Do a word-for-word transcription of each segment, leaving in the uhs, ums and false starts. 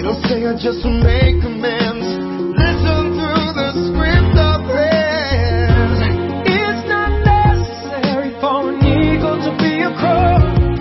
don't say it just to make amends. Listen through the script of pen. It's not necessary for an eagle to be a crow.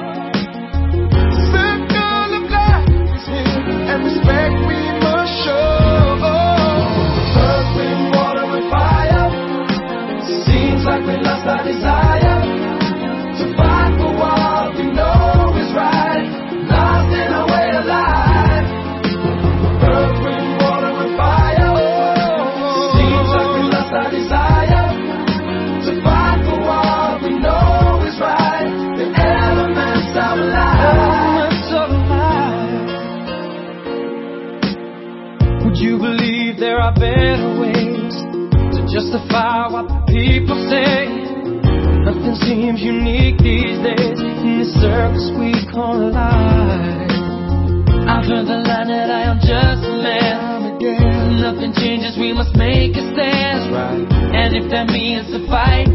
Circle of life is here, and respect we must show. Earth, wind, water, and fire. Seems like we lost our desire to fight for what we know is right. Lost in our way of life. Earth, wind, water, and fire. Seems like we lost our desire to fight for what we know is right. The elements of life. Would you believe there are better ways to justify what the people say? Nothing seems unique these days in this circus we call life. I've heard the line that I am just a man. Again, nothing changes, we must make a stand. Right. And if that means to fight